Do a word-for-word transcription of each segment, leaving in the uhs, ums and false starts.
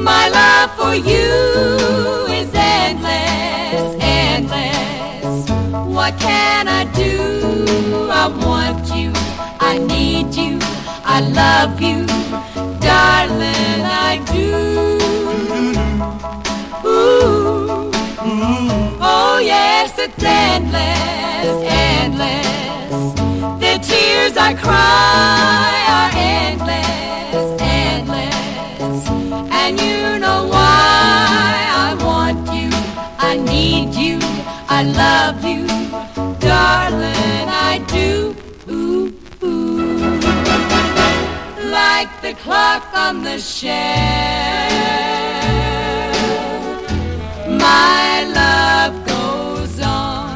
My love for you is endless, endless. What can I do? I want you, I need you, I love you, darling, I do. Ooh, oh yes, it's endless, endless. The tears I cry are endless, endless. And you know why I want you, I need you, I love you, darling, I do. Ooh, ooh. Like the clock on the shelf, my love goes on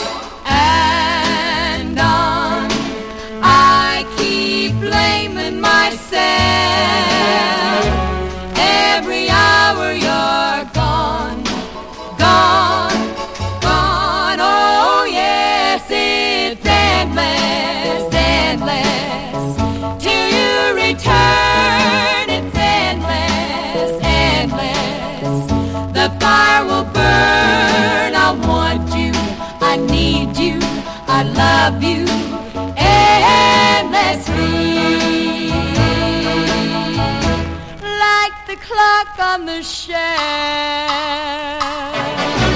and on. I keep blaming myself. Every hour you're gone, gone, gone. Oh yes, it's endless, endless. Till you return, it's endless, endless. The fire will burn. I want you, I need you, I love you endlessly. Like the clock on the shelf.